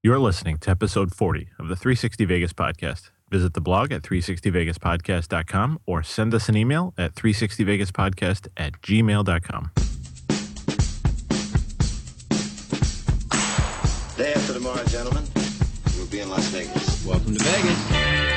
You're listening to episode 40 of the 360 Vegas podcast. Visit the blog at 360vegaspodcast.com or send us an email at 360vegaspodcast@gmail.com. Day after tomorrow, gentlemen, we'll be in Las Vegas. Welcome to Vegas.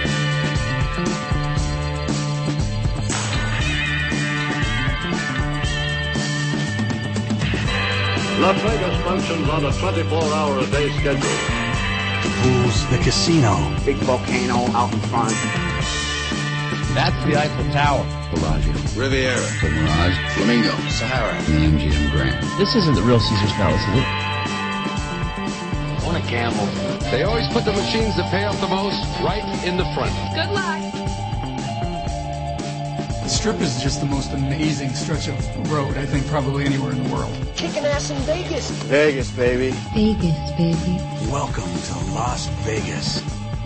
Las Vegas functions on a 24-hour-a-day schedule. The pools, the casino. Big volcano out in front. That's the Eiffel Tower. Bellagio, Riviera, The Mirage, Flamingo, Sahara, and the MGM Grand. This isn't the real Caesar's Palace, is it? I want to gamble. They always put the machines that pay off the most right in the front. Good luck. The Strip is just the most amazing stretch of road, I think, probably anywhere in the world. Kicking ass in Vegas. Vegas, baby. Vegas, baby. Welcome to Las Vegas.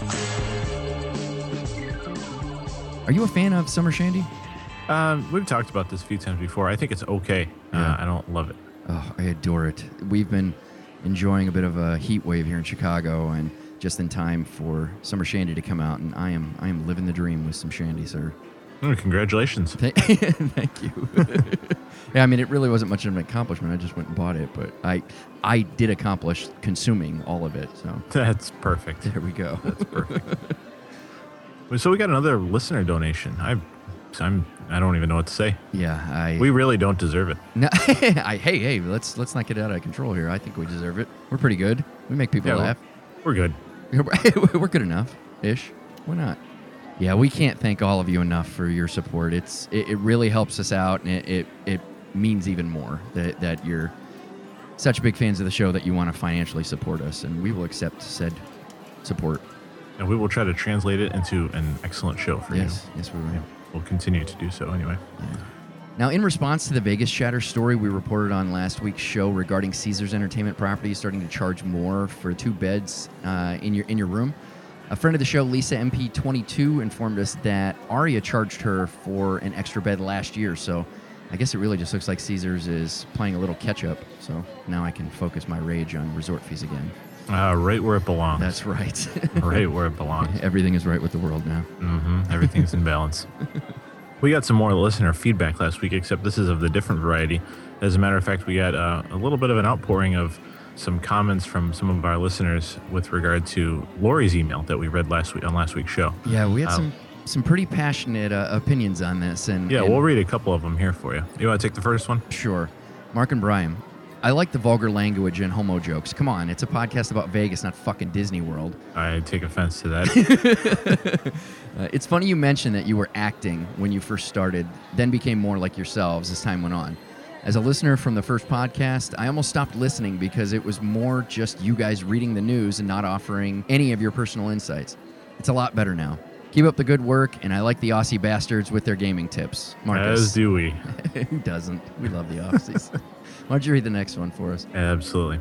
Are you a fan of Summer Shandy? We've talked about this a few times before. I think it's okay. Yeah. I don't love it. Oh, I adore it. We've been enjoying a bit of a heat wave here in Chicago, and just in time for Summer Shandy to come out, and I am living the dream with some Shandy, sir. Congratulations. Thank you. Yeah, I mean, it really wasn't much of an accomplishment. I just went and bought it, but I did accomplish consuming all of it. So That's perfect. there we go. That's perfect. So we got another listener donation. I don't even know what to say. Yeah, We really don't deserve it. No, hey, let's not get out of control here. I think we deserve it. We're pretty good. We make people laugh. We're good. We're good enough-ish. Why not? Yeah, we can't thank all of you enough for your support. It really helps us out, and it means even more that you're such big fans of the show that you want to financially support us, and we will accept said support. And we will try to translate it into an excellent show for you. Yes, we will. Yeah, we'll continue to do so anyway. Yeah. Now, in response to the Vegas Chatter story we reported on last week's show regarding Caesars Entertainment properties starting to charge more for 2 beds in your room, a friend of the show, Lisa MP22, informed us that Aria charged her for an extra bed last year. So I guess it really just looks like Caesars is playing a little catch-up. So now I can focus my rage on resort fees again. Right where it belongs. That's right. Right where it belongs. Everything is right with the world now. Mm-hmm. Everything's in balance. We got some more listener feedback last week, except this is of the different variety. As a matter of fact, we got a little bit of an outpouring of some comments from some of our listeners with regard to Lori's email that we read last week's show. Yeah, we had some pretty passionate opinions on this. And we'll read a couple of them here for you. You want to take the first one? Sure. Mark and Brian. I like the vulgar language and homo jokes. Come on, it's a podcast about Vegas, not fucking Disney World. I take offense to that. It's funny you mentioned that you were acting when you first started, then became more like yourselves as time went on. As a listener from the first podcast, I almost stopped listening because it was more just you guys reading the news and not offering any of your personal insights. It's a lot better now. Keep up the good work, and I like the Aussie bastards with their gaming tips. Marcus. As do we. Who doesn't? We love the Aussies. Why don't you read the next one for us? Absolutely.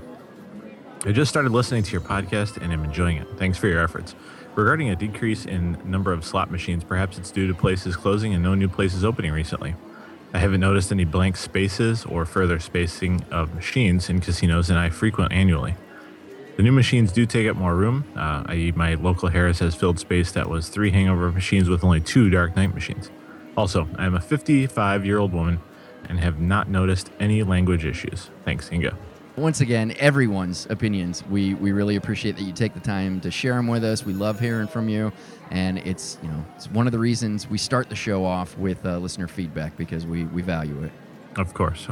I just started listening to your podcast and am enjoying it. Thanks for your efforts. Regarding a decrease in number of slot machines, perhaps it's due to places closing and no new places opening recently. I haven't noticed any blank spaces or further spacing of machines in casinos than I frequent annually. The new machines do take up more room, i.e. my local Harris has filled space that was 3 hangover machines with only 2 Dark Knight machines. Also, I am a 55-year-old woman and have not noticed any language issues. Thanks, Inga. Once again, everyone's opinions. We really appreciate that you take the time to share them with us. We love hearing from you, and it's one of the reasons we start the show off with listener feedback, because we value it. Of course.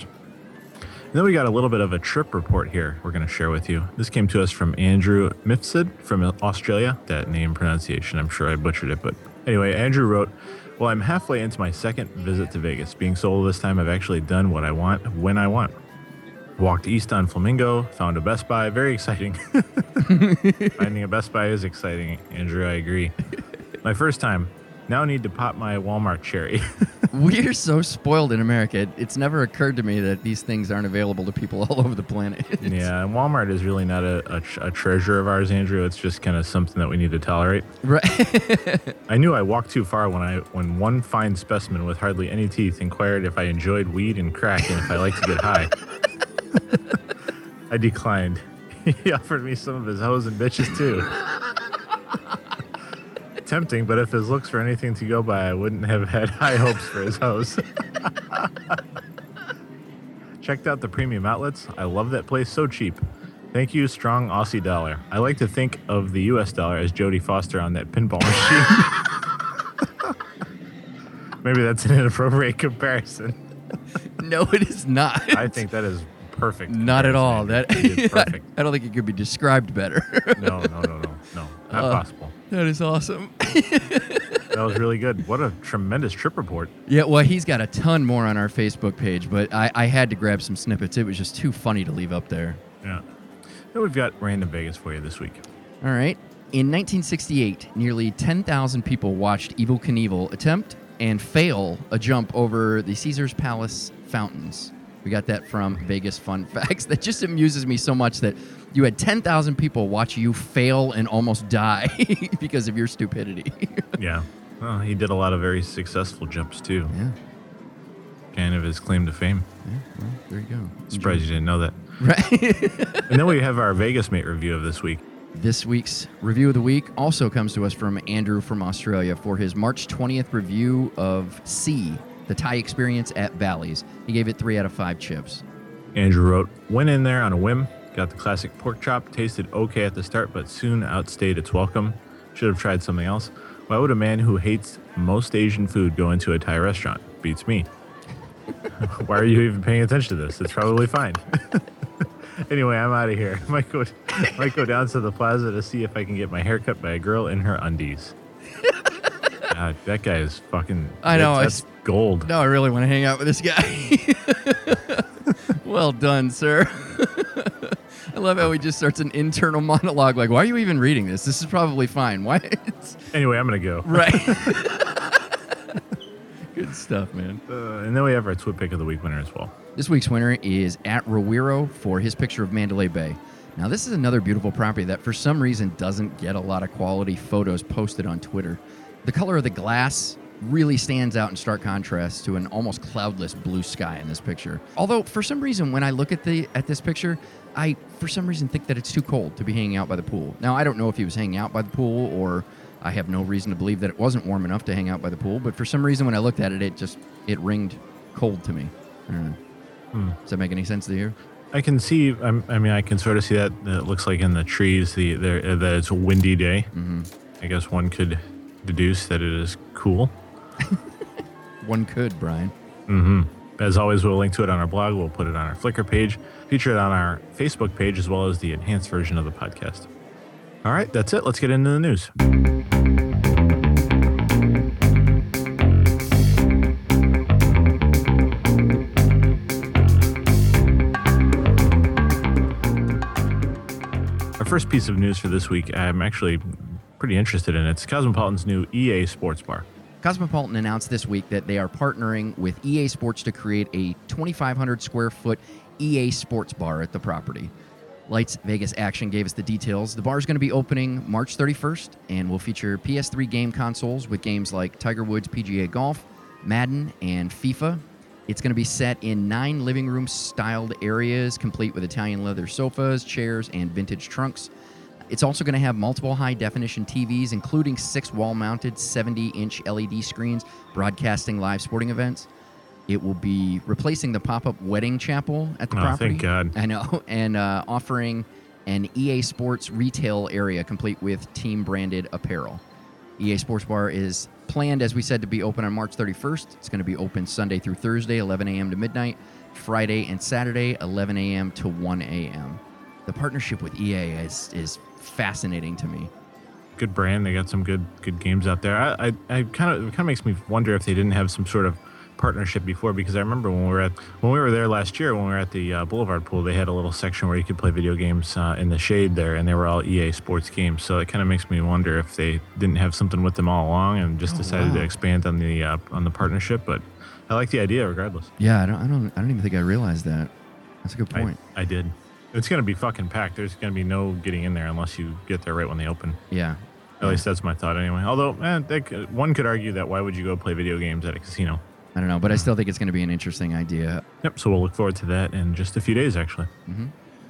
And then we got a little bit of a trip report here we're going to share with you. This came to us from Andrew Mifsud from Australia. That name pronunciation, I'm sure I butchered it, but anyway, Andrew wrote, "Well, I'm halfway into my second visit to Vegas. Being solo this time, I've actually done what I want when I want. Walked east on Flamingo, found a Best Buy. Very exciting." Finding a Best Buy is exciting, Andrew. I agree. My first time. Now need to pop my Walmart cherry. We're so spoiled in America. It's never occurred to me that these things aren't available to people all over the planet. Yeah, and Walmart is really not a treasure of ours, Andrew. It's just kind of something that we need to tolerate. Right. I knew I walked too far when one fine specimen with hardly any teeth inquired if I enjoyed weed and crack and if I liked to get high. I declined. He offered me some of his hoes and bitches too. Tempting, but if his looks were anything to go by, I wouldn't have had high hopes for his hoes. Checked out the premium outlets. I love that place, so cheap. Thank you, strong Aussie dollar. I like to think of the U.S. dollar as Jodie Foster on that pinball machine. Maybe that's an inappropriate comparison. No, it is not. I think that is perfect. Not at all. comparison. That You did perfect. I don't think it could be described better. No, not possible. That is awesome. That was really good. What a tremendous trip report. Yeah, well, he's got a ton more on our Facebook page, but I had to grab some snippets. It was just too funny to leave up there. Yeah. Then we've got random Vegas for you this week. All right. In 1968, nearly 10,000 people watched Evel Knievel attempt and fail a jump over the Caesars Palace fountains. We got that from Vegas Fun Facts. That just amuses me so much that you had 10,000 people watch you fail and almost die because of your stupidity. Yeah. Well, he did a lot of very successful jumps, too. Yeah. Kind of his claim to fame. Yeah, well, there you go. Surprised you didn't know that. Right. And then we have our Vegas Mate review of this week. This week's review of the week also comes to us from Andrew from Australia for his March 20th review of C, the Thai experience at Bally's. He gave it 3 out of 5 chips. Andrew wrote, went in there on a whim, got the classic pork chop, tasted okay at the start, but soon outstayed its welcome. Should have tried something else. Why would a man who hates most Asian food go into a Thai restaurant? Beats me. Why are you even paying attention to this? It's probably fine. Anyway, I'm out of here. Might go down to the plaza to see if I can get my hair cut by a girl in her undies. God, that guy is fucking... I know. That's gold. Now I really want to hang out with this guy. Well done, sir. I love how he just starts an internal monologue like, why are you even reading this? This is probably fine. Why? Anyway, I'm going to go. Right. Good stuff, man. And then we have our Twit Pick of the Week winner as well. This week's winner is at Rawiro for his picture of Mandalay Bay. Now, this is another beautiful property that for some reason doesn't get a lot of quality photos posted on Twitter. The color of the glass really stands out in stark contrast to an almost cloudless blue sky in this picture. Although, for some reason, when I look at this picture, I, for some reason, think that it's too cold to be hanging out by the pool. Now, I don't know if he was hanging out by the pool, or I have no reason to believe that it wasn't warm enough to hang out by the pool, but for some reason, when I looked at it, it ringed cold to me. I don't know. Does that make any sense to you? I can see, I can sort of see that. It looks like in the trees that it's a windy day. Mm-hmm. I guess one could deduce that it is cool. One could, Brian. Mm-hmm. As always, we'll link to it on our blog. We'll put it on our Flickr page, feature it on our Facebook page, as well as the enhanced version of the podcast. All right, that's it. Let's get into the news. Our first piece of news for this week, I'm actually pretty interested in. It's Cosmopolitan's new EA Sports Bar. Cosmopolitan announced this week that they are partnering with EA Sports to create a 2,500 square foot EA Sports Bar at the property. Lights Vegas Action gave us the details. The bar is going to be opening March 31st and will feature PS3 game consoles with games like Tiger Woods PGA Golf, Madden, and FIFA. It's going to be set in 9 living room styled areas, complete with Italian leather sofas, chairs, and vintage trunks. It's also going to have multiple high-definition TVs, including 6 wall-mounted 70-inch LED screens broadcasting live sporting events. It will be replacing the pop-up wedding chapel at the property. Thank God. I know. And offering an EA Sports retail area complete with team-branded apparel. EA Sports Bar is planned, as we said, to be open on March 31st. It's going to be open Sunday through Thursday, 11 a.m. to midnight. Friday and Saturday, 11 a.m. to 1 a.m. The partnership with EA is fascinating to me. Good brand. They got some good games out there. I kind of makes me wonder if they didn't have some sort of partnership before, because I remember when we were there last year, when we were at the Boulevard Pool, they had a little section where you could play video games in the shade there, and they were all EA Sports games. So it kind of makes me wonder if they didn't have something with them all along and just decided to expand on the partnership. But I like the idea regardless. Yeah, I don't even think I realized that. That's a good point. I did. It's going to be fucking packed. There's going to be no getting in there unless you get there right when they open. Yeah. At least that's my thought anyway. Although, one could argue that why would you go play video games at a casino? I don't know, but I still think it's going to be an interesting idea. Yep, so we'll look forward to that in just a few days, actually. Mm-hmm.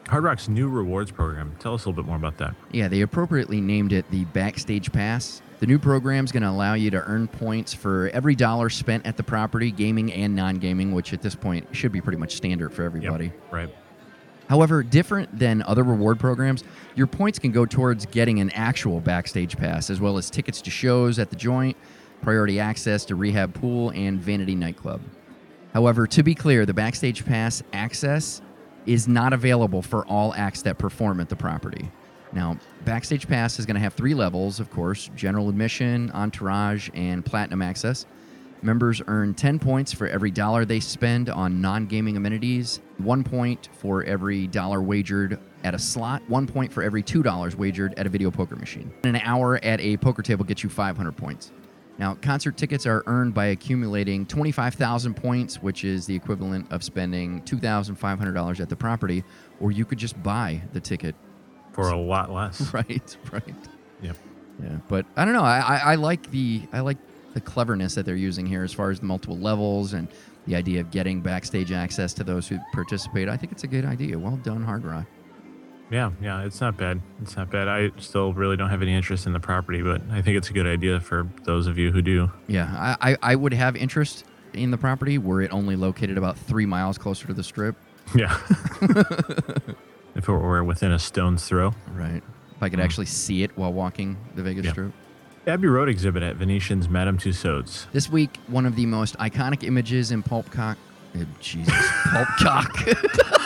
Hard Rock's new rewards program. Tell us a little bit more about that. Yeah, they appropriately named it the Backstage Pass. The new program is going to allow you to earn points for every dollar spent at the property, gaming and non-gaming, which at this point should be pretty much standard for everybody. Yep, right. However, different than other reward programs, your points can go towards getting an actual Backstage Pass, as well as tickets to shows at the joint, priority access to Rehab Pool, and Vanity Nightclub. However, to be clear, the Backstage Pass access is not available for all acts that perform at the property. Now, Backstage Pass is going to have 3 levels, of course: general admission, entourage, and platinum access. Members earn 10 points for every dollar they spend on non-gaming amenities, 1 point for every dollar wagered at a slot, 1 point for every $2 wagered at a video poker machine. An hour at a poker table gets you 500 points. Now, concert tickets are earned by accumulating 25,000 points, which is the equivalent of spending $2,500 at the property, or you could just buy the ticket. For a lot less. Right. Yep. Yeah, but I don't know. I like the cleverness that they're using here as far as the multiple levels and the idea of getting backstage access to those who participate. I think it's a good idea. Well done, Hard Rock. Yeah, it's not bad. It's not bad. I still really don't have any interest in the property, but I think it's a good idea for those of you who do. Yeah, I would have interest in the property were it only located about 3 miles closer to the Strip. Yeah. If it were within a stone's throw. Right. If I could actually see it while walking the Vegas Strip. Abbey Road exhibit at Venetian's Madame Tussauds. This week, one of the most iconic images in Pulpcock. Jesus, Pulpcock.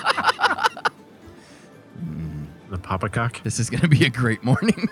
The Papacock? This is going to be a great morning.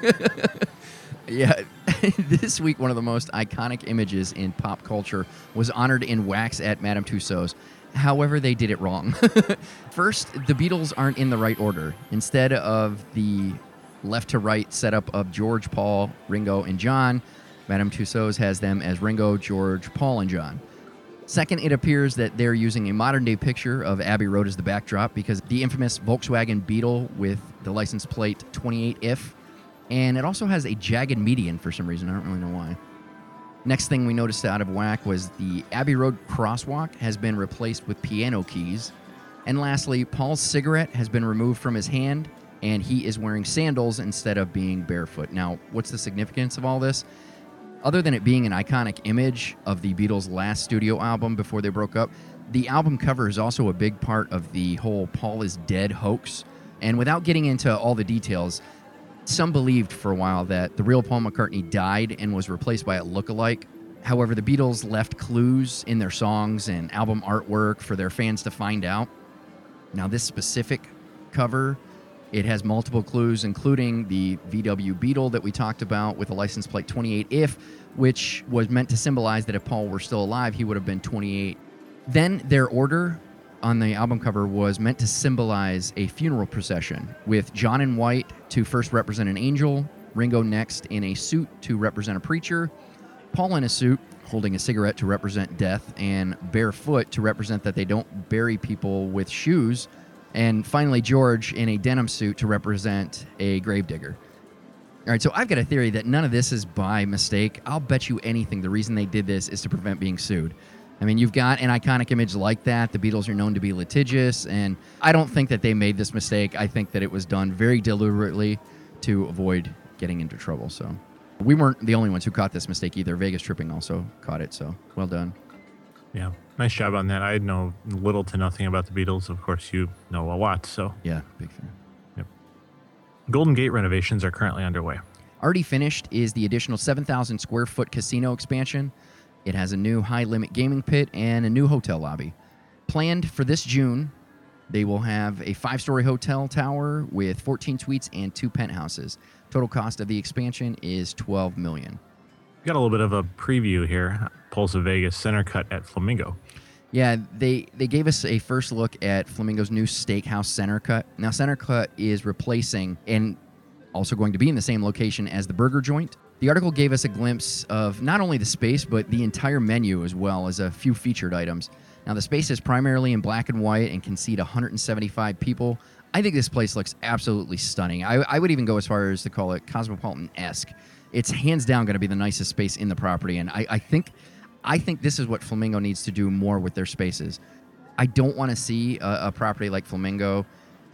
Yeah, this week, one of the most iconic images in pop culture was honored in wax at Madame Tussauds. However, they did it wrong. First, the Beatles aren't in the right order. Instead of the left to right setup of George, Paul, Ringo, and John, Madame Tussauds has them as Ringo, George, Paul, and John. Second, it appears that they're using a modern-day picture of Abbey Road as the backdrop because the infamous Volkswagen Beetle with the license plate 28IF, and it also has a jagged median for some reason. I don't really know why. Next thing we noticed out of whack was the Abbey Road crosswalk has been replaced with piano keys. And lastly, Paul's cigarette has been removed from his hand, and he is wearing sandals instead of being barefoot. Now, what's the significance of all this? Other than it being an iconic image of the Beatles' last studio album before they broke up, the album cover is also a big part of the whole Paul is dead hoax. And without getting into all the details, some believed for a while that the real Paul McCartney died and was replaced by a lookalike. However, the Beatles left clues in their songs and album artwork for their fans to find out. Now, this specific cover, it has multiple clues, including the VW Beetle that we talked about with a license plate 28IF, which was meant to symbolize that if Paul were still alive, he would have been 28. Then their order on the album cover was meant to symbolize a funeral procession, with John in white to first represent an angel, Ringo next in a suit to represent a preacher, Paul in a suit holding a cigarette to represent death, and barefoot to represent that they don't bury people with shoes, and finally George in a denim suit to represent a gravedigger. All right, so I've got a theory that none of this is by mistake. I'll bet you anything the reason they did this is to prevent being sued. I mean, you've got an iconic image like that. The Beatles are known to be litigious, and I don't think that they made this mistake. I think that it was done very deliberately to avoid getting into trouble. So we weren't the only ones who caught this mistake either. Vegas Tripping also caught it, so well done. Yeah, nice job on that. I know little to nothing about the Beatles. Of course, you know a lot, so. Yeah, big fan. Yep. Golden Gate renovations are currently underway. Already finished is the additional 7,000 square foot casino expansion. It has a new high-limit gaming pit and a new hotel lobby. Planned for this June, they will have a 5-story hotel tower with 14 suites and 2 penthouses. Total cost of the expansion is $12 million. We got a little bit of a preview here. Pulse of Vegas Center Cut at Flamingo. Yeah, they gave us a first look at Flamingo's new steakhouse Center Cut. Now, Center Cut is replacing and also going to be in the same location as the Burger Joint. The article gave us a glimpse of not only the space, but the entire menu as well as a few featured items. Now, the space is primarily in black and white and can seat 175 people. I think this place looks absolutely stunning. I would even go as far as to call it Cosmopolitan-esque. It's hands down going to be the nicest space in the property, and I think this is what Flamingo needs to do more with their spaces. I don't want to see a property like Flamingo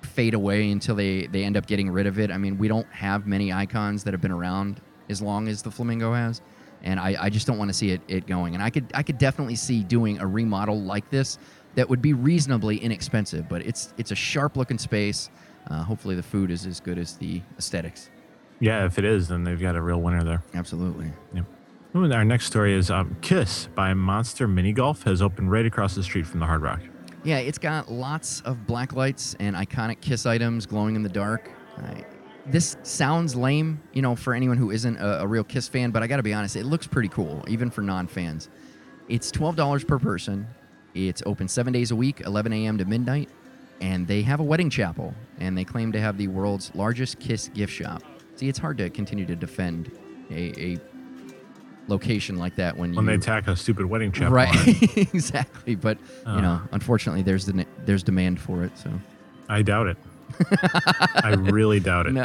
fade away until they end up getting rid of it. I mean, we don't have many icons that have been around as long as the Flamingo has, and I just don't want to see it going. And I could definitely see doing a remodel like this that would be reasonably inexpensive, but it's a sharp-looking space. Hopefully the food is as good as the aesthetics. Yeah, if it is, then they've got a real winner there. Absolutely. Yep. Ooh, our next story is Kiss by Monster Mini Golf has opened right across the street from the Hard Rock. Yeah, it's got lots of black lights and iconic Kiss items glowing in the dark. This sounds lame, for anyone who isn't a real Kiss fan, but I got to be honest, it looks pretty cool, even for non-fans. It's $12 per person. It's open 7 days a week, 11 a.m. to midnight, and they have a wedding chapel, and they claim to have the world's largest Kiss gift shop. See, it's hard to continue to defend a location like that when they attack a stupid wedding chapel. Right, exactly. But unfortunately, there's demand for it. So I doubt it. I really doubt it. No.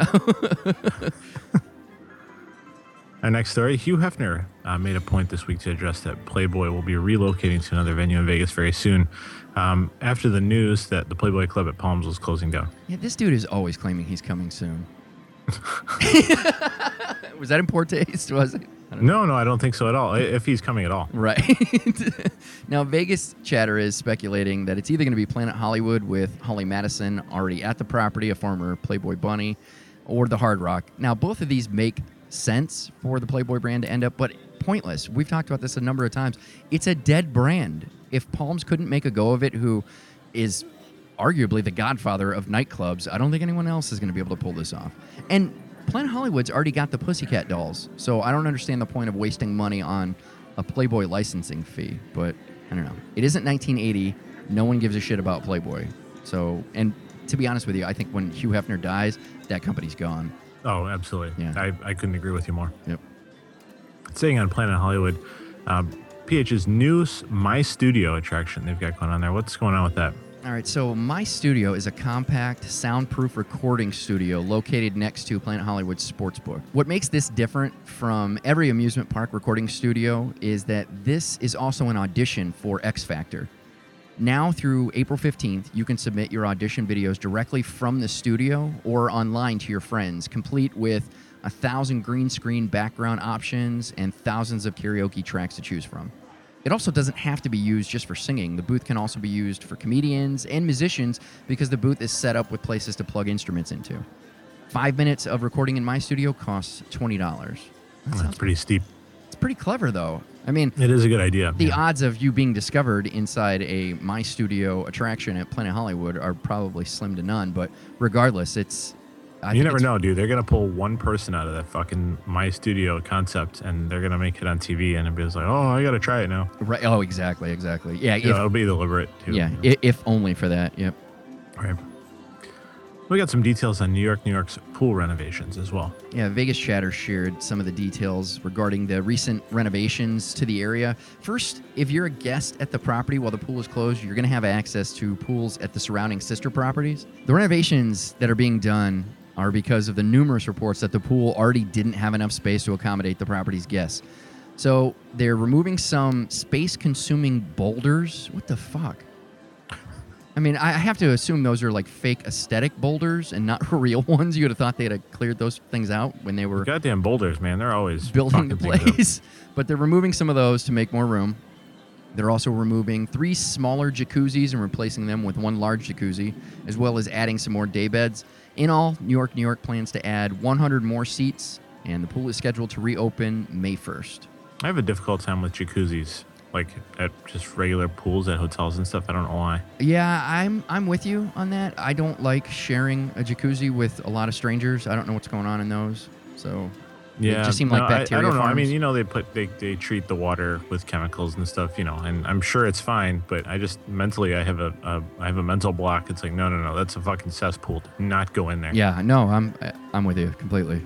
Our next story, Hugh Hefner made a point this week to address that Playboy will be relocating to another venue in Vegas very soon after the news that the Playboy Club at Palms was closing down. Yeah, this dude is always claiming he's coming soon. Was that in poor taste? Was it? No, I don't think so at all, if he's coming at all. Right. Now, Vegas chatter is speculating that it's either going to be Planet Hollywood with Holly Madison already at the property, a former Playboy bunny, or the Hard Rock. Now, both of these make sense for the Playboy brand to end up, but pointless. We've talked about this a number of times. It's a dead brand. If Palms couldn't make a go of it, who is arguably the godfather of nightclubs, I don't think anyone else is going to be able to pull this off. And Planet Hollywood's already got the Pussycat Dolls, so I don't understand the point of wasting money on a Playboy licensing fee, but I don't know. It isn't 1980. No one gives a shit about Playboy. So, and to be honest with you, I think when Hugh Hefner dies, that company's gone. Oh, absolutely. Yeah. I couldn't agree with you more. Yep. Staying on Planet Hollywood, PH's new My Studio attraction they've got going on there. What's going on with that? All right, so My Studio is a compact, soundproof recording studio located next to Planet Hollywood Sportsbook. What makes this different from every amusement park recording studio is that this is also an audition for X Factor. Now through April 15th, you can submit your audition videos directly from the studio or online to your friends, complete with 1,000 green screen background options and thousands of karaoke tracks to choose from. It also doesn't have to be used just for singing. The booth can also be used for comedians and musicians because the booth is set up with places to plug instruments into. 5 minutes of recording in My Studio costs $20. That's pretty steep. It's pretty clever, though. I mean, it is a good idea. The odds of you being discovered inside a My Studio attraction at Planet Hollywood are probably slim to none, but regardless, you never know, dude. They're going to pull one person out of that fucking My Studio concept, and they're going to make it on TV, and it'll be like, oh, I got to try it now. Right. Oh, exactly. Yeah. It'll be deliberate, too. Yeah, if only for that. Yep. Right. We got some details on New York's pool renovations as well. Yeah, Vegas Chatter shared some of the details regarding the recent renovations to the area. First, if you're a guest at the property while the pool is closed, you're going to have access to pools at the surrounding sister properties. The renovations that are being done are because of the numerous reports that the pool already didn't have enough space to accommodate the property's guests. So they're removing some space-consuming boulders. What the fuck? I mean, I have to assume those are like fake aesthetic boulders and not real ones. You would have thought they'd have cleared those things out when they were goddamn boulders, man. They're always building the place. But they're removing some of those to make more room. They're also removing 3 smaller jacuzzis and replacing them with 1 large jacuzzi, as well as adding some more day beds. In all, New York plans to add 100 more seats, and the pool is scheduled to reopen May 1st. I have a difficult time with jacuzzis, like at just regular pools at hotels and stuff. I don't know why. Yeah, I'm with you on that. I don't like sharing a jacuzzi with a lot of strangers. I don't know what's going on in those. So yeah, it just seemed like bacteria I don't know. farms. I mean, they treat the water with chemicals and stuff, and I'm sure it's fine, but I just mentally I have a mental block. It's like no, that's a fucking cesspool. Do not go in there. Yeah, no, I'm with you completely.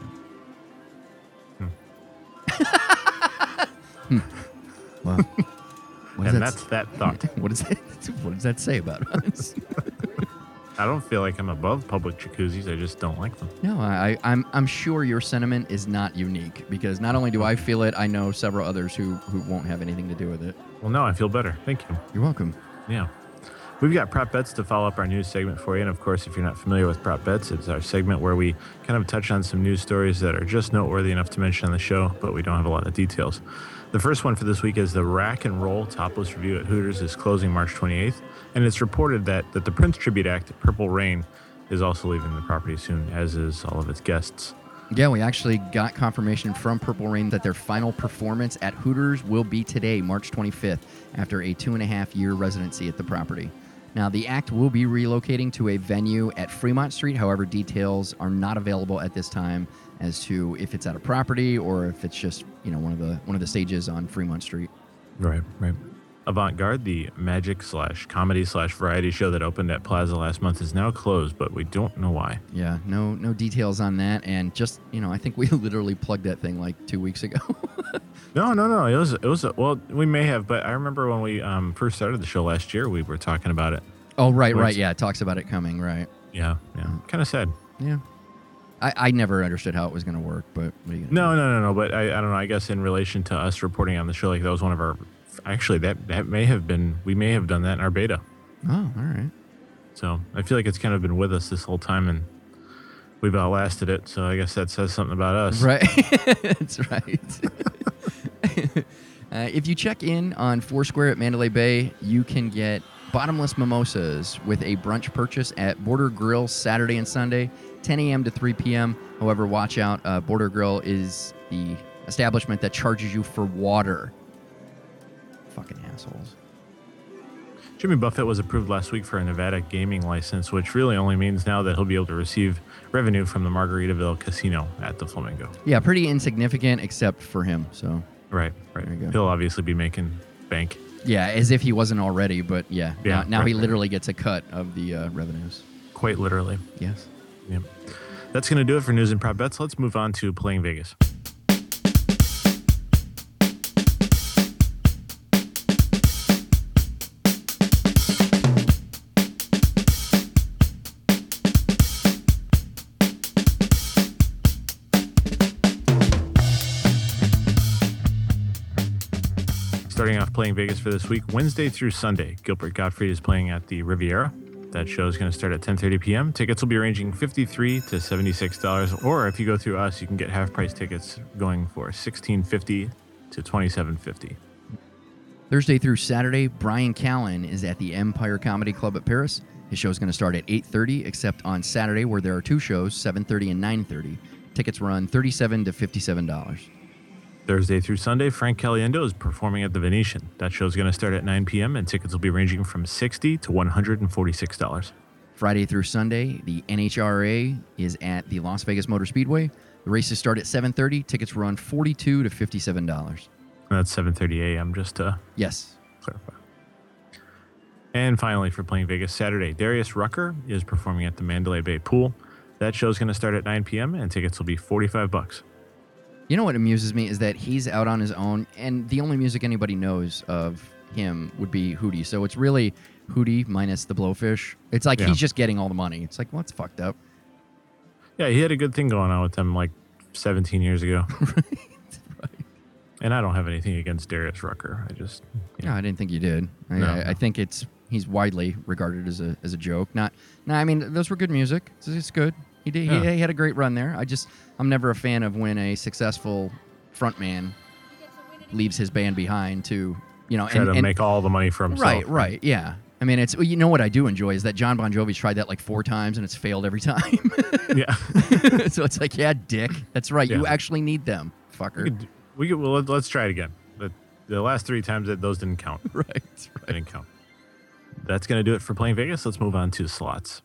Well, that's that thought. What does that say about us? I don't feel like I'm above public jacuzzis. I just don't like them. No, I'm sure your sentiment is not unique because not only do I feel it, I know several others who won't have anything to do with it. Well, no, I feel better. Thank you. You're welcome. Yeah. We've got prop bets to follow up our news segment for you. And of course, if you're not familiar with prop bets, it's our segment where we kind of touch on some news stories that are just noteworthy enough to mention on the show, but we don't have a lot of details. The first one for this week is the Rack and Roll Topless Review at Hooters is closing March 28th. And it's reported that the Prince Tribute Act, Purple Rain, is also leaving the property soon, as is all of its guests. Yeah, we actually got confirmation from Purple Rain that their final performance at Hooters will be today, March 25th, after a 2.5-year residency at the property. Now, the act will be relocating to a venue at Fremont Street. However, details are not available at this time as to if it's at a property or if it's just, one of the stages on Fremont Street. Right. Avant-Garde, the magic/comedy/variety show that opened at Plaza last month, is now closed, but we don't know why. Yeah, no details on that. And just, I think we literally plugged that thing like 2 weeks ago. No. It was. Well, we may have, but I remember when we first started the show last year, we were talking about it. Oh, right. Yeah, it talks about it coming, right. Yeah. Kind of sad. Yeah. I never understood how it was going to work, but what are you gonna do? No. But I don't know. I guess in relation to us reporting on the show, like that was one of our. Actually, that may have been. We may have done that in our beta. Oh, all right. So I feel like it's kind of been with us this whole time, and we've outlasted it. So I guess that says something about us. Right. That's right. If you check in on Foursquare at Mandalay Bay, you can get bottomless mimosas with a brunch purchase at Border Grill Saturday and Sunday, 10 a.m. to 3 p.m. However, watch out. Border Grill is the establishment that charges you for water. Fucking assholes. Jimmy Buffett was approved last week for a Nevada gaming license, which really only means now that he'll be able to receive revenue from the Margaritaville Casino at the Flamingo. Yeah, pretty insignificant except for him. So Right. There you go. He'll obviously be making bank. yeah, as if he wasn't already, but yeah. Now right, he right. literally gets a cut of the revenues. Quite literally. Yes. Yep. That's going to do it for news and prop bets. Let's move on to Playing Vegas. Starting off Playing Vegas for this week, Wednesday through Sunday, Gilbert Gottfried is playing at the Riviera. That show is going to start at 10:30 p.m. Tickets will be ranging $53 to $76, or if you go through us, you can get half-price tickets going for $16.50 to $27.50. Thursday through Saturday, Brian Callen is at the Empire Comedy Club at Paris. His show is going to start at 8:30, except on Saturday, where there are two shows, 7:30 and 9:30. Tickets run $37 to $57. Thursday through Sunday, Frank Caliendo is performing at the Venetian. That show is going to start at 9 p.m., and tickets will be ranging from $60 to $146. Friday through Sunday, the NHRA is at the Las Vegas Motor Speedway. The races start at 7:30. Tickets run $42 to $57. That's 7:30 a.m., just to Yes. clarify. And finally, for Playing Vegas, Saturday, Darius Rucker is performing at the Mandalay Bay Pool. That show is going to start at 9 p.m., and tickets will be $45. You know what amuses me is that he's out on his own, and the only music anybody knows of him would be Hootie. So it's really Hootie minus the Blowfish. It's like he's just getting all the money. It's like, well, it's fucked up. Yeah, he had a good thing going on with them like 17 years ago. Right. And I don't have anything against Darius Rucker. I just... No, I didn't think you did. I think he's widely regarded as a joke. I mean, those were good music. It's good. He had a great run there. I'm never a fan of when a successful frontman leaves his band behind to, try to make all the money for himself. Right, yeah. I mean, what I do enjoy is that John Bon Jovi's tried that like 4 times and it's failed every time. Yeah. So it's like, yeah, dick. That's right. Yeah. You actually need them, fucker. Let's try it again. The last 3 times those didn't count. Right. Didn't count. That's going to do it for Playing Vegas. Let's move on to slots.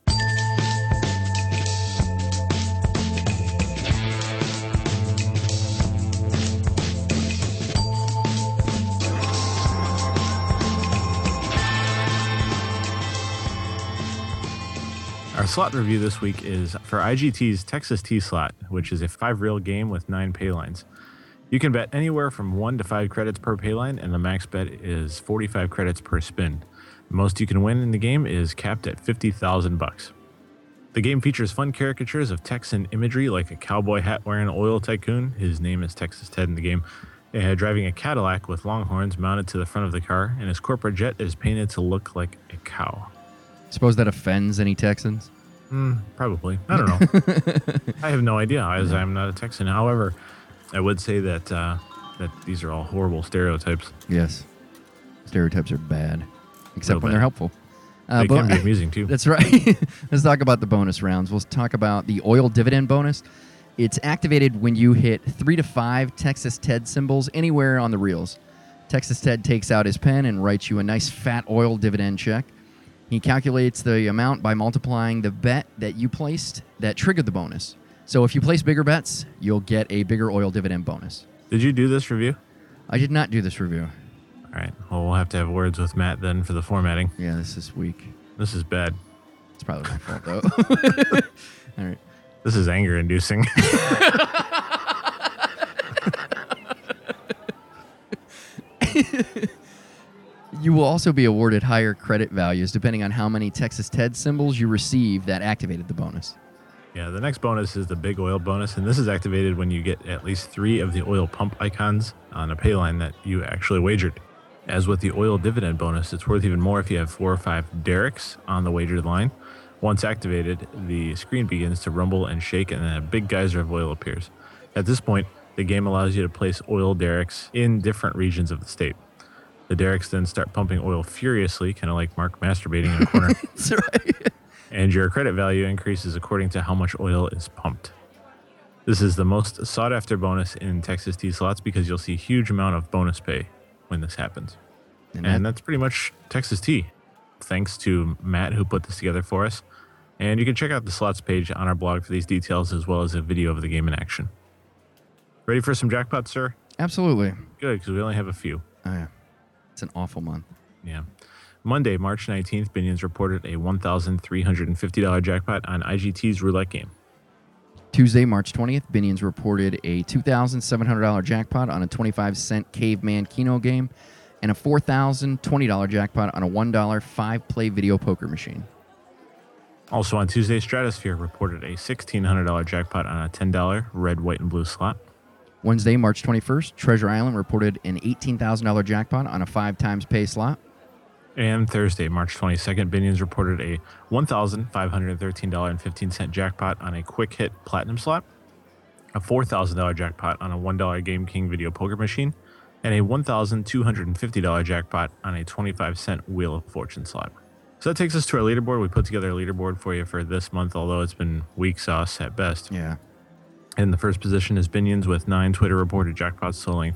Our slot review this week is for IGT's Texas T slot, which is a 5-reel game with 9 pay lines. You can bet anywhere from 1 to 5 credits per pay line, and the max bet is 45 credits per spin. The most you can win in the game is capped at $50,000. The game features fun caricatures of Texan imagery like a cowboy hat wearing oil tycoon, his name is Texas Ted in the game, driving a Cadillac with longhorns mounted to the front of the car, and his corporate jet is painted to look like a cow. Suppose that offends any Texans? Probably. I don't know. I have no idea, as I'm not a Texan. However, I would say that that these are all horrible stereotypes. Yes. Stereotypes are bad, except Real when bad. they're helpful. They can be amusing, too. That's right. Let's talk about the bonus rounds. We'll talk about the oil dividend bonus. It's activated when you hit 3 to 5 Texas Ted symbols anywhere on the reels. Texas Ted takes out his pen and writes you a nice fat oil dividend check. He calculates the amount by multiplying the bet that you placed that triggered the bonus. So if you place bigger bets, you'll get a bigger oil dividend bonus. Did you do this review? I did not do this review. All right. Well, we'll have to have words with Matt then for the formatting. Yeah, this is weak. This is bad. It's probably my fault, though. All right. This is anger-inducing. You will also be awarded higher credit values depending on how many Texas Ted symbols you receive that activated the bonus. Yeah, the next bonus is the big oil bonus, and this is activated when you get at least 3 of the oil pump icons on a pay line that you actually wagered. As with the oil dividend bonus, it's worth even more if you have 4 or 5 derricks on the wagered line. Once activated, the screen begins to rumble and shake, and then a big geyser of oil appears. At this point, the game allows you to place oil derricks in different regions of the state. The derricks then start pumping oil furiously, kind of like Mark masturbating in a corner. That's right. And your credit value increases according to how much oil is pumped. This is the most sought-after bonus in Texas T slots because you'll see a huge amount of bonus pay when this happens. And that's pretty much Texas T. Thanks to Matt, who put this together for us. And you can check out the slots page on our blog for these details, as well as a video of the game in action. Ready for some jackpots, sir? Absolutely. Good, because we only have a few. Oh, yeah. It's an awful month. Yeah. Monday, March 19th, Binions reported a $1,350 jackpot on IGT's roulette game. Tuesday, March 20th, Binions reported a $2,700 jackpot on a 25-cent Caveman Keno game and a $4,020 jackpot on a $1 5-play video poker machine. Also on Tuesday, Stratosphere reported a $1,600 jackpot on a $10 red, white, and blue slot. Wednesday, March 21st, Treasure Island reported an $18,000 jackpot on a 5 times pay slot. And Thursday, March 22nd, Binions reported a $1,513.15 jackpot on a quick hit platinum slot, a $4,000 jackpot on a $1 Game King video poker machine, and a $1,250 jackpot on a 25-cent Wheel of Fortune slot. So that takes us to our leaderboard. We put together a leaderboard for you for this month, although it's been weak sauce at best. Yeah. In the first position is Binions with 9 Twitter-reported jackpots totaling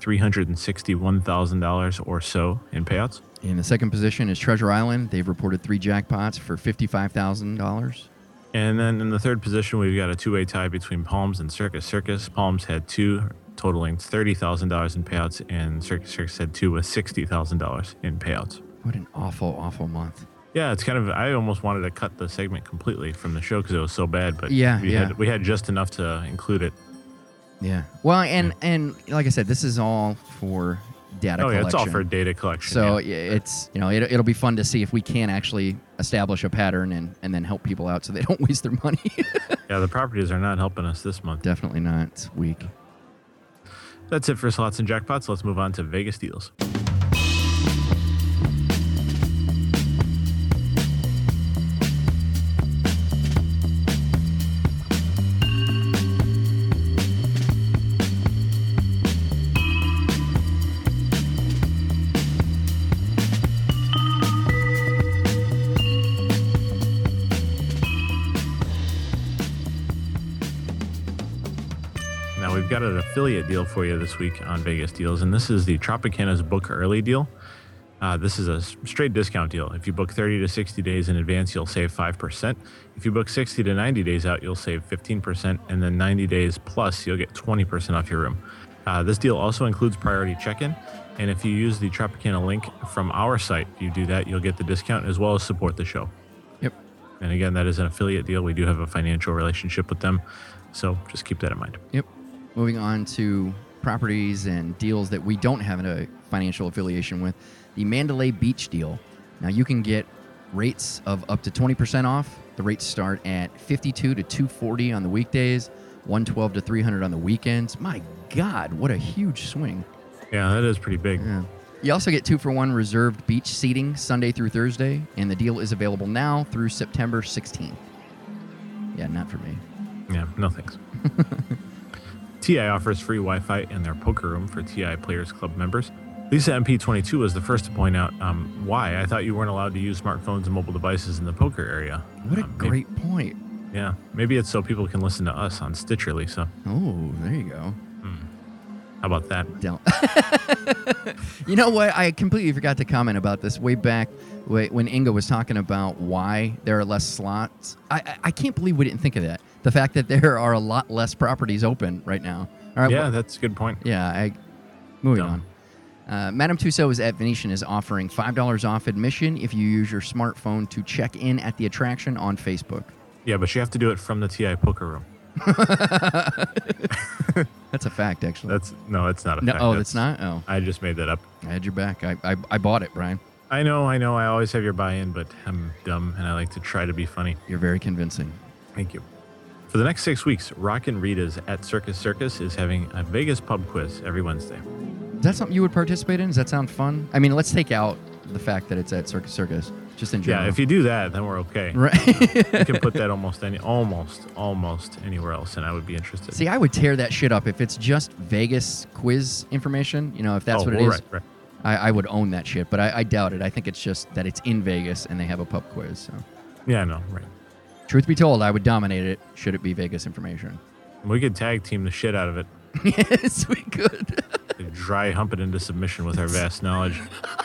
$361,000 or so in payouts. In the second position is Treasure Island. They've reported 3 jackpots for $55,000. And then in the third position, we've got a 2-way tie between Palms and Circus Circus. Palms had 2 totaling $30,000 in payouts, and Circus Circus had 2 with $60,000 in payouts. What an awful, awful month. Yeah, it's kind of, I almost wanted to cut the segment completely from the show because it was so bad, but Yeah, we had just enough to include it. Yeah. Well, and like I said, this is all for data collection. It's all for data collection. So yeah. it's, it'll be fun to see if we can actually establish a pattern and then help people out so they don't waste their money. Yeah, the properties are not helping us this month. Definitely not. It's weak. That's it for slots and jackpots. Let's move on to Vegas deals. We've got an affiliate deal for you this week on Vegas Deals, and this is the Tropicana's Book Early deal. This is a straight discount deal. If you book 30 to 60 days in advance, you'll save 5%. If you book 60 to 90 days out, you'll save 15%, and then 90 days plus, you'll get 20% off your room. This deal also includes priority check-in, and if you use the Tropicana link from our site, if you do that, you'll get the discount as well as support the show. Yep. And again, that is an affiliate deal. We do have a financial relationship with them, so just keep that in mind. Yep. Moving on to properties and deals that we don't have a financial affiliation with, the Mandalay Beach deal. Now you can get rates of up to 20% off. The rates start at $52 to $240 on the weekdays, $112 to $300 on the weekends. My God, what a huge swing! Yeah, that is pretty big. Yeah. You also get 2-for-1 reserved beach seating Sunday through Thursday, and the deal is available now through September 16th. Yeah, not for me. Yeah, no thanks. TI offers free Wi-Fi in their poker room for TI Players Club members. Lisa MP22 was the first to point out why. I thought you weren't allowed to use smartphones and mobile devices in the poker area. What a great point. Yeah, maybe it's so people can listen to us on Stitcher, Lisa. Oh, there you go. How about that? Don't. You know what? I completely forgot to comment about this way back when Inga was talking about why there are less slots. I can't believe we didn't think of that. The fact that there are a lot less properties open right now. All right, Yeah, that's a good point. Yeah, moving on. Madame Tussauds at Venetian is offering $5 off admission if you use your smartphone to check in at the attraction on Facebook. Yeah, but you have to do it from the TI poker room. That's a fact, actually. No, it's not a No, fact. oh, it's not? Oh, I just made that up. I had your back. I bought it, Brian. I know. I always have your buy-in, but I'm dumb, and I like to try to be funny. You're very convincing. Thank you. For the next 6 weeks, Rockin' Rita's at Circus Circus is having a Vegas pub quiz every Wednesday. Is that something you would participate in? Does that sound fun? I mean, let's take out the fact that it's at Circus Circus, just in general. Yeah, if you do that, then we're okay. Right. You can put that almost anywhere else, and I would be interested. See, I would tear that shit up if it's just Vegas quiz information. You know, if that's what it is. Right. I would own that shit, but I doubt it. I think it's just that it's in Vegas and they have a pub quiz. So, Yeah, no, right. truth be told, I would dominate it should it be Vegas information. We could tag team the shit out of it. Yes, we could. Dry hump it into submission with our vast knowledge.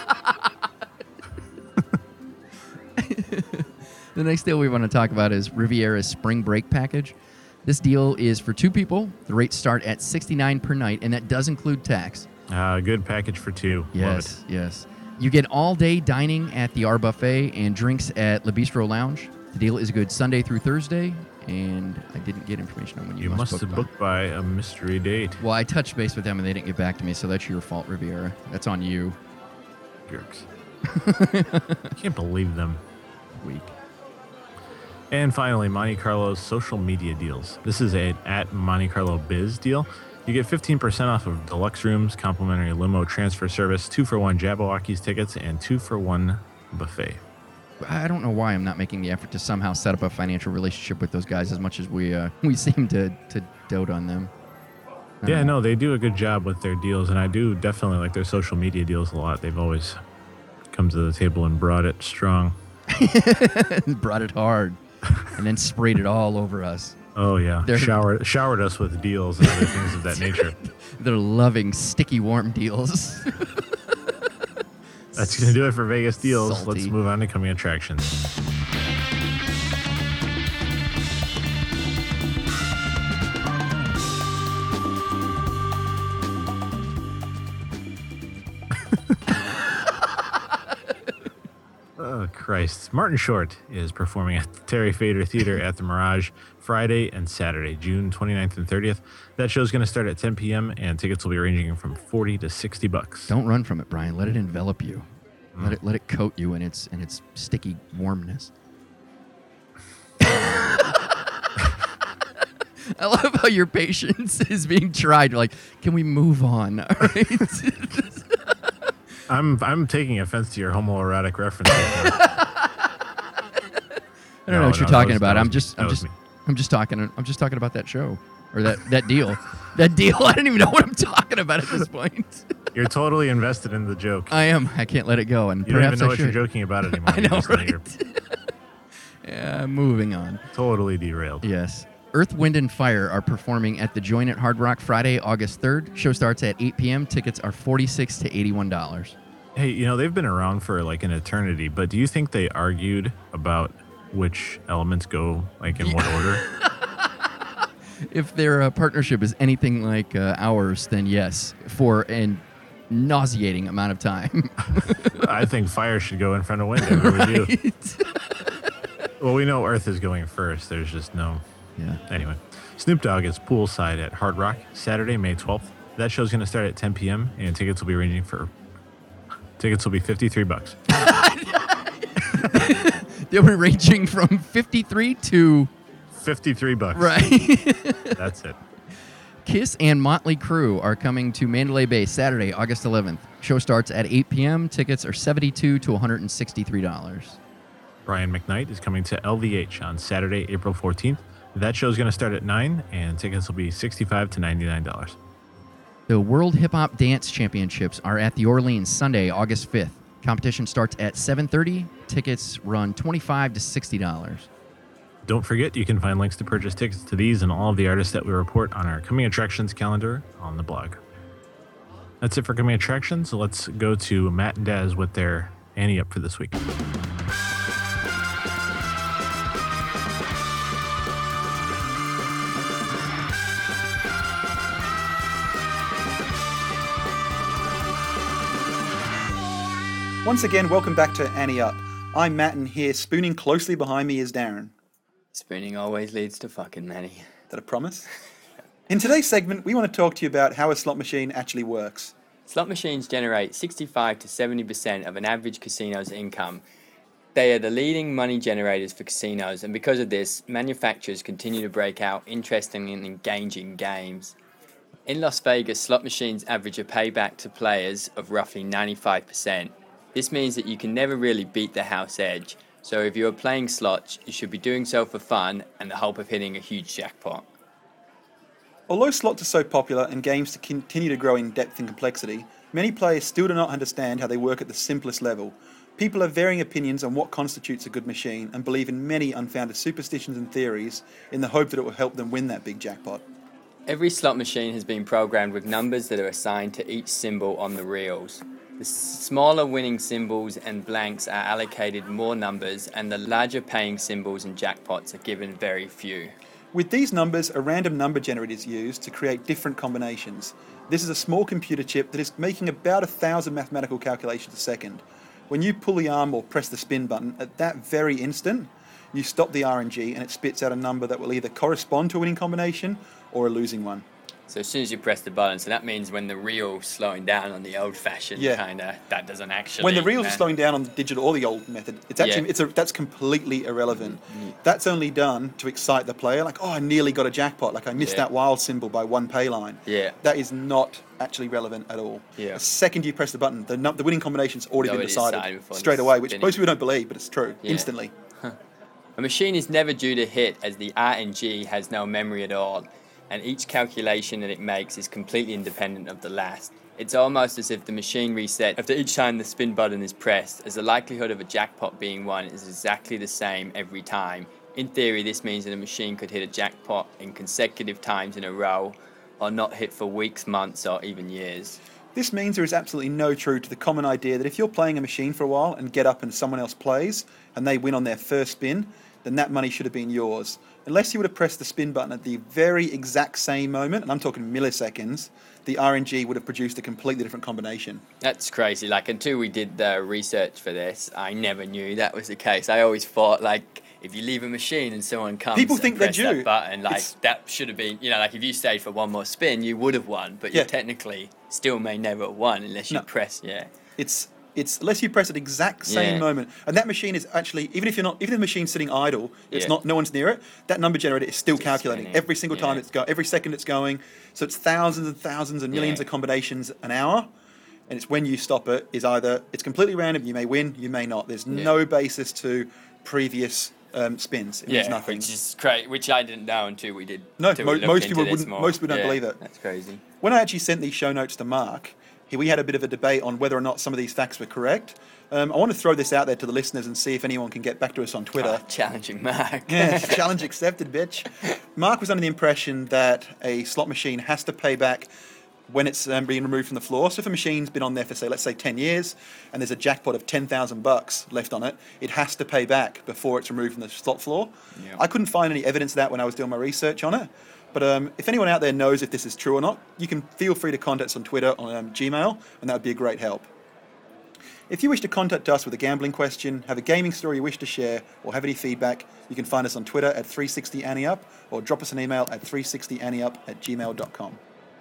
The next deal we want to talk about is Riviera's Spring Break Package. This deal is for 2 people. The rates start at $69 per night, and that does include tax. Good package for 2. Love it. Yes. You get all-day dining at the R Buffet and drinks at Le Bistro Lounge. The deal is good Sunday through Thursday, and I didn't get information on when you must have booked by a mystery date. Well, I touched base with them, and they didn't get back to me, so that's your fault, Riviera. That's on you. Jerks. I can't believe them. Weak. And finally, Monte Carlo's social media deals. This is an at Monte Carlo Biz deal. You get 15% off of deluxe rooms, complimentary limo transfer service, 2-for-1 Jabberwockies tickets, and 2-for-1 buffet. I don't know why I'm not making the effort to somehow set up a financial relationship with those guys as much as we seem to dote on them. Yeah, no, they do a good job with their deals, and I do definitely like their social media deals a lot. They've always come to the table and brought it strong. Brought it hard, and then sprayed it all over us. Oh, yeah. Showered us with deals and other things of that nature. They're loving sticky, warm deals. That's going to do it for Vegas deals. Salty. Let's move on to coming attractions. Oh, Christ. Martin Short is performing at the Terry Fader Theater at the Mirage Friday and Saturday, June 29th and 30th. That show's going to start at 10 p.m., and tickets will be ranging from $40 to $60. Don't run from it, Brian. Let it envelop you. Let it coat you in its sticky warmness. I love how your patience is being tried. You're like, can we move on? All right. I'm taking offense to your homoerotic references. I don't know what you're talking about. I'm just talking about that show or that deal. That deal. I don't even know what I'm talking about at this point. You're totally invested in the joke. I am. I can't let it go. And You don't even perhaps know I what should. you're joking about anymore. I know, You're just right? Yeah, moving on. Totally derailed. Yes. Earth, Wind, and Fire are performing at the Joint at Hard Rock Friday, August 3rd. Show starts at 8 p.m. Tickets are $46 to $81. Hey, they've been around for like an eternity, but do you think they argued about which elements go like in what order? If their partnership is anything like ours, then yes, for an nauseating amount of time. I think Fire should go in front of Wind. I really do. Well, we know Earth is going first. There's just no... Yeah. Anyway, Snoop Dogg is poolside at Hard Rock Saturday, May 12th. That show's going to start at 10 p.m. and tickets will be $53. They'll be ranging from 53 to... $53. Right. That's it. Kiss and Motley Crue are coming to Mandalay Bay Saturday, August 11th. Show starts at 8 p.m. Tickets are $72 to $163. Brian McKnight is coming to LVH on Saturday, April 14th. That show is going to start at 9, and tickets will be $65 to $99. The World Hip Hop Dance Championships are at the Orleans Sunday, August 5th. Competition starts at 7:30. Tickets run $25 to $60. Don't forget, you can find links to purchase tickets to these and all of the artists that we report on our coming attractions calendar on the blog. That's it for coming attractions. Let's go to Matt and Daz with their Ante Up for this week. Once again, welcome back to Ante Up. I'm Matt, and here, spooning closely behind me is Darren. Spooning always leads to fucking, Matty. Is that a promise? In today's segment, we want to talk to you about how a slot machine actually works. Slot machines generate 65 to 70% of an average casino's income. They are the leading money generators for casinos, and because of this, manufacturers continue to break out interesting and engaging games. In Las Vegas, slot machines average a payback to players of roughly 95%. This means that you can never really beat the house edge. So if you are playing slots, you should be doing so for fun and the hope of hitting a huge jackpot. Although slots are so popular and games continue to grow in depth and complexity, many players still do not understand how they work at the simplest level. People have varying opinions on what constitutes a good machine and believe in many unfounded superstitions and theories in the hope that it will help them win that big jackpot. Every slot machine has been programmed with numbers that are assigned to each symbol on the reels. The smaller winning symbols and blanks are allocated more numbers, and the larger paying symbols and jackpots are given very few. With these numbers, a random number generator is used to create different combinations. This is a small computer chip that is making about 1,000 mathematical calculations a second. When you pull the arm or press the spin button, at that very instant, you stop the RNG and it spits out a number that will either correspond to a winning combination or a losing one. So as soon as you press the button, so that means when the reel's slowing down on the old-fashioned kinda, that doesn't actually. When the reels are slowing down on the digital or the old method, it's actually that's completely irrelevant. That's only done to excite the player. Like, oh, I nearly got a jackpot. Like I missed that wild symbol by one pay line. That is not actually relevant at all. The second you press the button, the winning combination's already been decided straight away, which most people don't believe, but it's true instantly. A machine is never due to hit, as the RNG has no memory at all, and each calculation that it makes is completely independent of the last. It's almost as if the machine resets after each time the spin button is pressed, as the likelihood of a jackpot being won is exactly the same every time. In theory, this means that a machine could hit a jackpot in consecutive times in a row, or not hit for weeks, months, or even years. This means there is absolutely no truth to the common idea that if you're playing a machine for a while and get up and someone else plays, and they win on their first spin, then that money should have been yours. Unless you would have pressed the spin button at the very exact same moment, and I'm talking milliseconds, the RNG would have produced a completely different combination. That's crazy. Like, until we did the research for this, I never knew that was the case. I always thought, like, if you leave a machine and someone comes people think and press they're due. that button, like, that should have been, like, if you stayed for one more spin, you would have won, but you technically still may never have won unless you press, It's unless you press at the exact same moment, and that machine is actually even if the machine's sitting idle, it's not, no one's near it. That number generator is still calculating every single time every second it's going. So it's thousands and thousands and millions of combinations an hour, and it's when you stop it is either it's completely random. You may win, you may not. There's no basis to previous spins. It means nothing. Which is great. Which I didn't know until we did. No, most people wouldn't. Most people don't believe it. That's crazy. When I actually sent these show notes to Mark, we had a bit of a debate on whether or not some of these facts were correct. I want to throw this out there to the listeners and see if anyone can get back to us on Twitter. Challenging Mark. Challenge accepted, bitch. Mark was under the impression that a slot machine has to pay back when it's being removed from the floor. So if a machine's been on there for, let's say 10 years, and there's a jackpot of $10,000 left on it, it has to pay back before it's removed from the slot floor. Yep. I couldn't find any evidence of that when I was doing my research on it. But if anyone out there knows if this is true or not, you can feel free to contact us on Twitter, on Gmail, and that would be a great help. If you wish to contact us with a gambling question, have a gaming story you wish to share, or have any feedback, you can find us on Twitter at 360AnteUp, or drop us an email at 360anteup@gmail.com.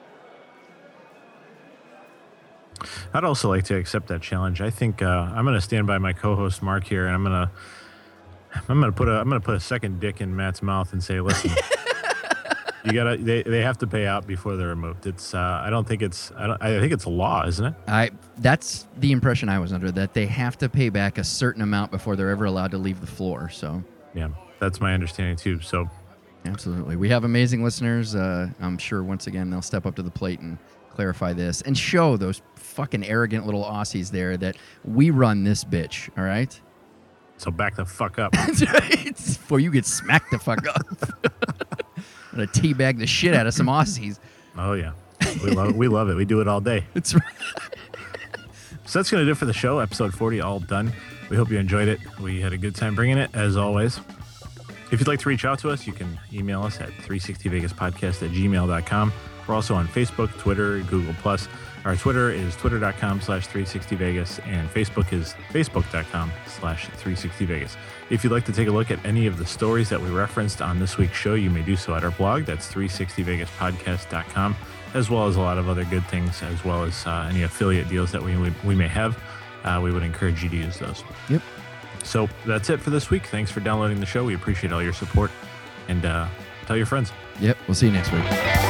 I'd also like to accept that challenge. I think I'm going to stand by my co-host Mark here, and I'm going to put a second dick in Matt's mouth and say, listen. They have to pay out before they're removed. It's I think it's a law, isn't it? That's the impression I was under, that they have to pay back a certain amount before they're ever allowed to leave the floor. So yeah, that's my understanding too. So absolutely, we have amazing listeners. I'm sure once again they'll step up to the plate and clarify this and show those fucking arrogant little Aussies there that we run this bitch. All right. So back the fuck up. Before you get smacked the fuck up. I'm gonna teabag the shit out of some Aussies. Oh yeah, we love it. We do it all day. That's right. So that's gonna do it for the show. Episode 40, all done. We hope you enjoyed it. We had a good time bringing it, as always. If you'd like to reach out to us, you can email us at 360vegaspodcast@gmail.com. We're also on Facebook, Twitter, Google+. Our Twitter is twitter.com/360vegas, and Facebook is facebook.com/360vegas. If you'd like to take a look at any of the stories that we referenced on this week's show, you may do so at our blog. That's 360vegaspodcast.com, as well as a lot of other good things, as well as any affiliate deals that we may have. We would encourage you to use those. Yep. So that's it for this week. Thanks for downloading the show. We appreciate all your support, and tell your friends. Yep. We'll see you next week.